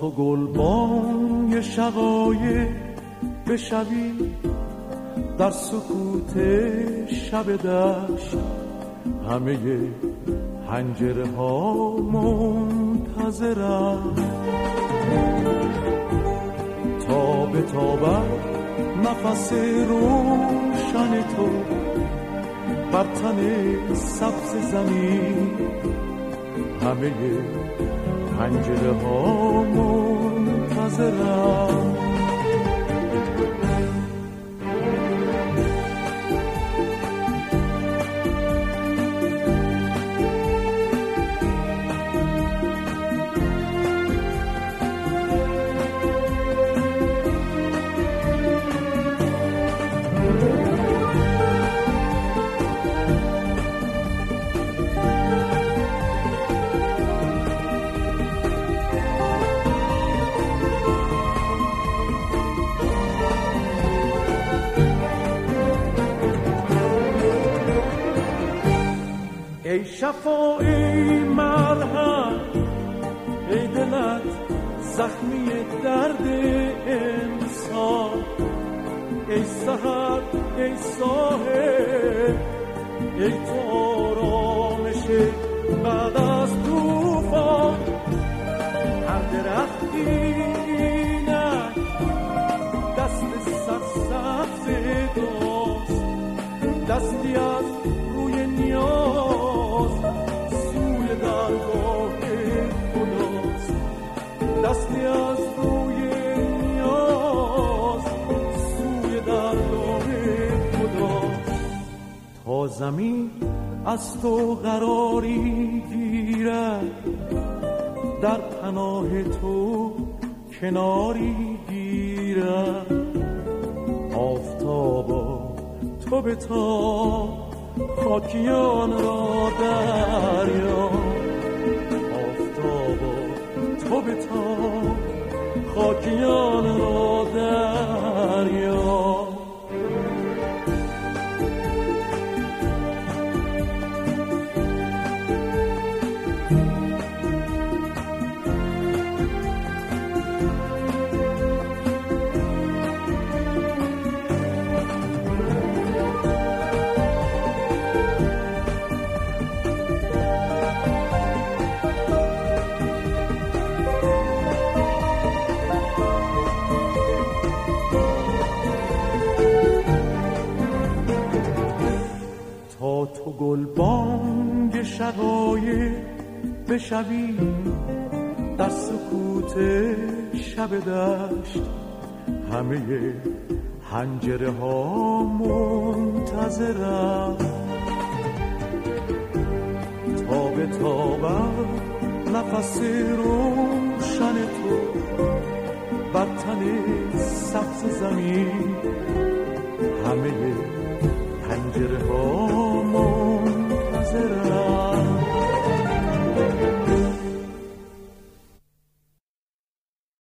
تو گلبانگ شقایق بشوی در سکوت شب دشت، همه پنجره ها منتظرم تا به تابد نفس روشن تو بر تن سبز زمین، همه پنجره ها منتظرم. ای شفا ای مرهم، ای دلت زخمی درد انسان، ای سحر ای ساحل، ای تو آرامش بعد از طوفان. هر درختی اینک دست سرسبز داست، دستی از روی نیاز سوی درگاه خداست، دستی از روی نیاز سوی درگاه خداست. تا زمین از تو قراری گیرد، در پناه تو کناری گیرد، آفتابا تو به تا خاکیان را دریا، آفتابا تو به تا خاکیان را دریا. تو گلبانگ شقایق بشوی در سکوت شب دشت، همه پنجره ها منتظرم تا به تابد نفس روشن تو بر تن سبز زمین، همه پنجره ها منتظرم.